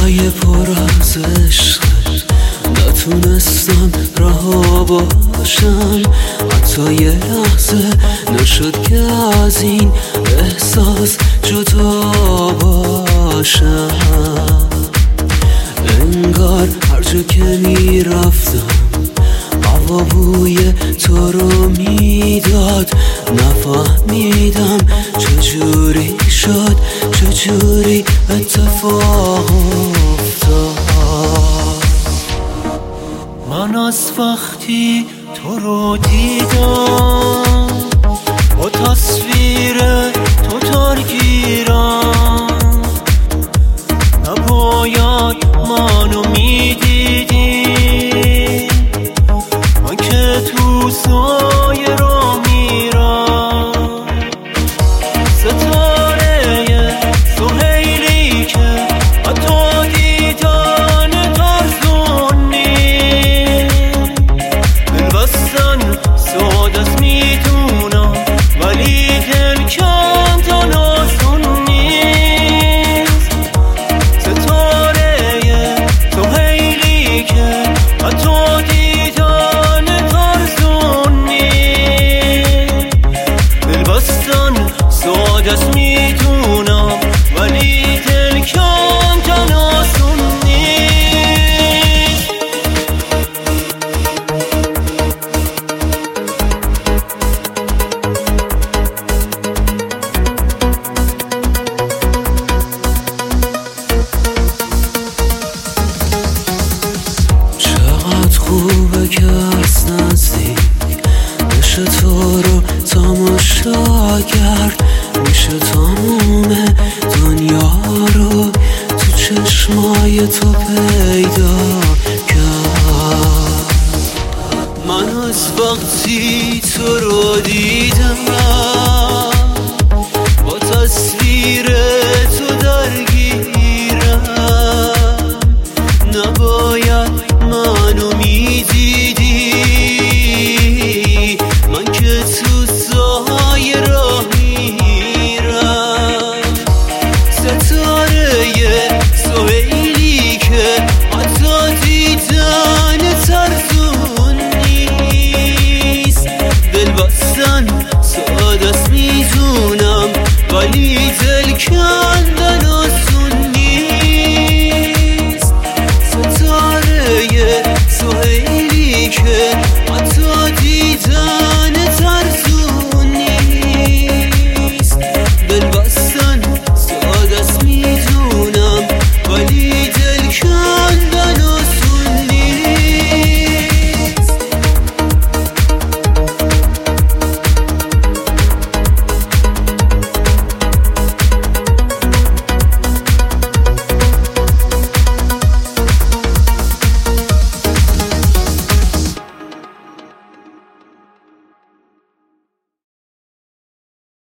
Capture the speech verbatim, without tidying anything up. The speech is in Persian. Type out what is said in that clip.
شبای پر از عشق نتونستم رها باشم، حتی یه لحظه نشد که از این احساس جدا باشم. انگار هر جا که میرفتم هوا بوی تو رو میداد، نفهمیدم چجوری شد، چجوری اتفاق افتاد. من از وقتی تو رو دیدم با تصویر تو درگیرم، نباید منو میدیدی، من که تو سایه رو میرم. ستاره سهیلی که حتی دیدن ترسونی، دل بستن ساده است میدونم، ولی دل کندن آسون نیست. ستاره سهیلی که حتی دیدن ترسونی، دل بستن ساده است میدونم، ولی دل کندن آسون نیست. چقدر خوبه که از نزدیک بشه تو رو تماشا کرد، میشه تموم دنیا رو تو چشمای تو پیدا کرد. من از وقتی تو رو دیدم با تصویر تو درگیرم، نباید منو میدیدی، من که تو سایه راه میرم. ستاره سهیلی که حتی دیدن ترسون نیست، دل بستن ساده است میدونم، ولی دل کندن